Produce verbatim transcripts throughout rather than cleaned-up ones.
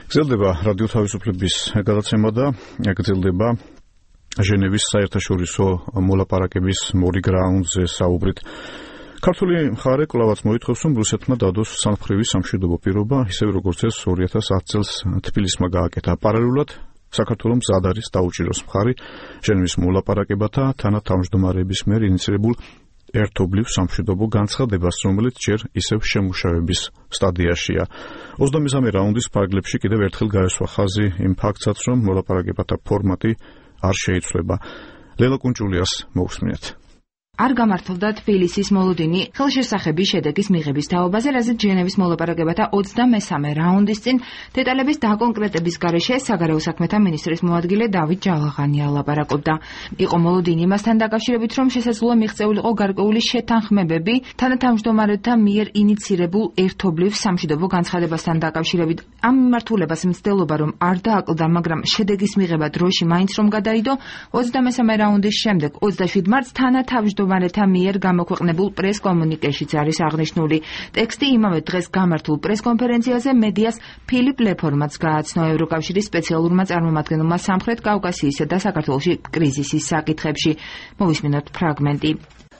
გრძელდება რადიო თავისუფლების გადაცემა და გრძელდება ჟენევის საერთაშორისო მოლაპარაკების მორიგ რაუნდზე საუბრით. ქართული მხარე კვლავაც მოითხოვს, რომ რუსეთმა დადოს სამხრივი სამშვიდობო პირობა, ისევე როგორც ეს ორი ათას ათ წელს თბილისმა გააკეთა. პარალელურად საქართველოს მზად არის დაუჭიროს მხარი ჟენევის მოლაპარაკებათა თანათავმჯდომარეების მიერ ინიციირებულ ერთობლივ სამშვიდობო განცხადებას, რომელიც ჯერ ისევ შემუშავების სტადიაშია. ოცდამესამე რაუნდის ფარგლებში კიდევ ერთხელ გაესვა ხაზი იმ ფაქტსაც, რომ მოლაპარაკებათა ფორმატი არ შეიცვლება. ლელა კუნჭულიას მოусმინეთ. არ გამართლდა თბილისის მოლოდინი ხელშესახების შედეგის მიღების თაობაზე, რაზეც ჟენევის მოლაპარაკებათა ოცდამესამე რაუნდის წინ დეტალების დაკონკრეტების გარეშე საგარეო საქმეთა მინისტრის მოადგილე დავით ჯავაღანი ალაპარაკობდა. იყო მოლოდინი იმასთან დაკავშირებით, რომ შესაძლოა მიღწეულიყო გარკვეული შეთანხმებები თანათავმჯდომარეთა მიერ ინიციირებულ ერთობლივ სამშვიდობო განცხადებასთან დაკავშირებით. ამ მიმართულებას მცდელობა რომ არ დააკლდა, მაგრამ შედეგის მიღება დროში მაინც რომ გადაიდო, ოცდამესამე რაუნდის შემდეგ ოცდაშვიდ მარტს თანათავმჯდომარეთა მარეთა მიერ გამოქვეყნებულ პრეს-კომუნიკეშიც არის აღნიშნული. ტექსტი იმავე დღეს გამართულ პრეს-კონფერენციაზე მედიას ფილიპ ლეფორმაც გააცნო ევროკავშირის სპეციალურმა წარმომადგენელმა სამხრეთ კავკასიისა და საქართველოში კრიზისის საკითხებში. მოვისმინოთ ფრაგმენტი.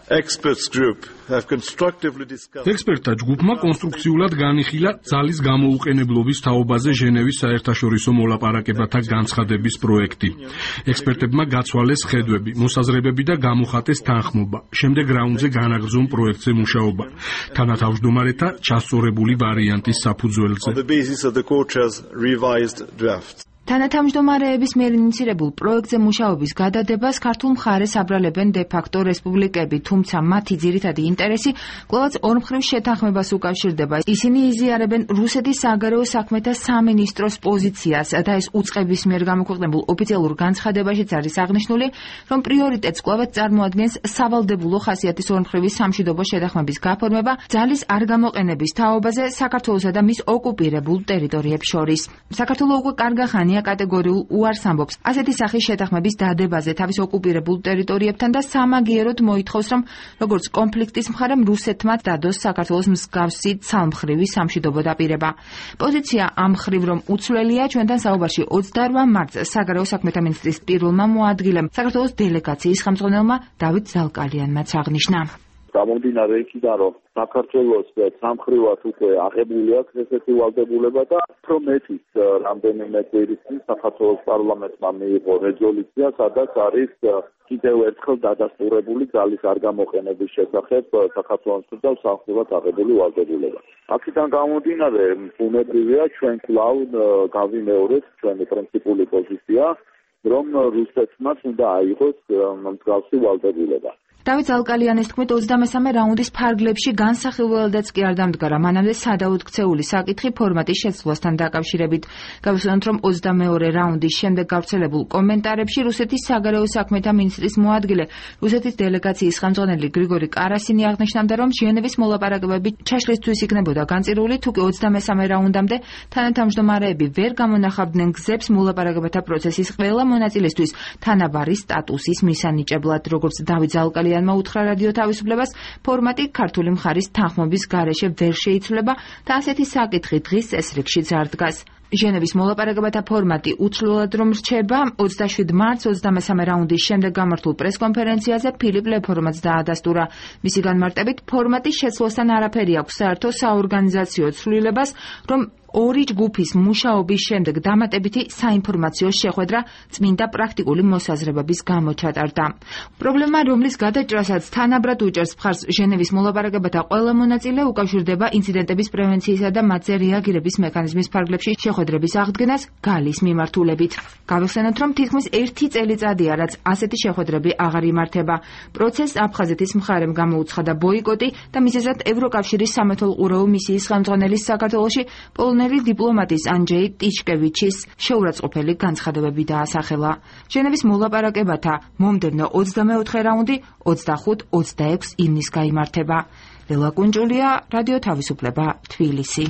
ექსპერტთა ჯგუფმა კონსტრუქციულად განიხილა ძალის გამოუყენებლობის თაობაზე ჟენევის საერთაშორისო მოლაპარაკებათა განცხადების პროექტი. ექსპერტებმა გაცვალეს ხედვები, მოსაზრებები და გამოხატეს თანხმობა. შემდეგ რაუნდზე განაგრძონ პროექტზე მუშაობა. თანათავმჯდომარეთა ჩასწორებული ვარიანტის საფუძველზე. თანათავმჯდომარეების მიერ ინიციირებულ პროექტზე მუშაობის გადადებას ქართულ მხარეს აბრალებენ დე-ფაქტო რესპუბლიკები, თუმცა მათი ძირითადი ინტერესი კვლავაც ორმხრივ შეთანხმებას უკავშირდება. ისინი იზიარებენ რუსეთის საგარეო საქმეთა სამინისტროს პოზიციას და ეს უწყების მიერ გამოქვეყნებულ ოფიციალურ განცხადებაშიც არის აღნიშნული, რომ პრიორიტეტს კვლავაც წარმოადგენს სავალდებულო ხასიათის ორმხრივი სამშვიდობო შეთანხმების გაფორმება ძალის არ გამოყენების თაობაზე საქართველოსა და მის ოკუპირებულ ტერიტორიებს შორის. საქართველო უკვე კარგა ხანია კატეგორიულ უარს ამბობს ასეთი სახის შეთანხმების დადებაზე თავის ოკუპირებულ ტერიტორიებთან და სამაგიეროდ მოითხოვს, რომ როგორც კონფლიქტის მხარემ რუსეთმა დადოს საქართველოს მსგავსი ცალმხრივი სამშვიდობო დაპირება. პოზიცია ამ მხრივ რომ უცვლელია, ჩვენთან საუბარში ოცდაორ მარტს საგარეო საქმეთა მინისტრის პირველმა მოადგილემ საქართველოს დელეგაციის ხელმძღვანელმა დავით ზალკალიანმაც აღნიშნა. გამომდინარე იქიდან, რომ საქართველოს სამხრივად უკვე აღებული აქვს ესეთი ვალდებულება და უფრო მეტის რამდენიმე კვირის წინ საქართველოს პარლამენტმა მიიღო რეზოლუცია, სადაც არის კიდევ ერთხელ დადასტურებული ძალის არ გამოყენების შესახებ საქართველოს და სამხრივად აღებული ვალდებულება. აქედან გამომდინარე, ბუნებრივია ჩვენ კვლავ გავიმეორეთ ჩვენი პრინციპული პოზიცია, რომ რუსეთმა უნდა აიღოს მსგავსი ვალდებულება. დავით ზალკალიანის თქმით, ოცდამესამე რაუნდის ფარგლებში განსახილველადაც კი არ დამდგარა მანამდე სადაუდგცეული საკითხი ფორმატის შეცვლასთან დაკავშირებით. გავიხსენოთ, რომ ოცდამეორე რაუნდის შემდეგ გავრცელებულ კომენტარებში რუსეთის საგარეო საქმეთა მინისტრის მოადგილე, რუსეთის დელეგაციის ხელმძღვანელი გრიგორი კარასინი აღნიშნავდა, რომ ჟენევის მოლაპარაკებები ჩაშლისთვის იქნებოდა განწირული, თუკი ოცდამესამე რაუნდამდე თანათავმჯდომარეები ვერ გამონახავდნენ გზებს მოლაპარაკებათა პროცესის ყველა მონაწილესთვის თანაბარი სტატუსის მისანიჭებლად, როგორც დავით ზალკალიანი უთხრა რადიო თავისუფლებას, ფორმატი ქართული მხარის თანხმობის გარეშე ვერ შეიცვლება და ასეთი საკითხი დღის წესრიგშიც არ დგას. ჟენევის მოლაპარაკებათა ფორმატი უცვლელად რომ რჩება, ოცდაშვიდ მარტს ოცდამესამე რაუნდის შემდეგ გამართულ პრეს-კონფერენციაზე ფილიპ ლეფორმაც დაადასტურა. მისი განმარტებით, ფორმატის შეცვლასთან არაფერი აქვს საერთო საორგანიზაციო ცვლილებას, რომ ორი ჯგუფის მუშაობის შემდეგ დამატებითი საინფორმაციო შეხვედრა წმინდა პრაქტიკული მოსაზრებების გამო ჩატარდა. პრობლემა, რომლის გადაჭრასაც თანაბრად უჭერს მხარს ჟენევის მოლაპარაკებათა ყველა მონაწილე, უკავშირდება ინციდენტების პრევენციისა და მათზე რეაგირების მექანიზმის ფარგლებში შეხვედრების აღდგენას გალის მიმართულებით. გავიხსენოთ, რომ თითქმის ერთი წელიწადია, რაც ასეთი შეხვედრები აღარ იმართება. პროცესს აფხაზეთის მხარემ გამოუცხადა ბოიკოტი და მიზეზად ევროკავშირის სამეთვალყურეო მისიის ხელმძღვანელის საქართველოში პოლონელი დიპლომატის ანჯეი ტიჩკევიჩის შეურაცხყოფელი განცხადებები დაასახელა. ჟენევის მოლაპარაკებათა მომდევნო ოცდამეოთხე რაუნდი ოცდახუთ ოცდაექვსი ივნის გაიმართება. ლელა კუნჭულია, რადიო თავისუფლება, თბილისი.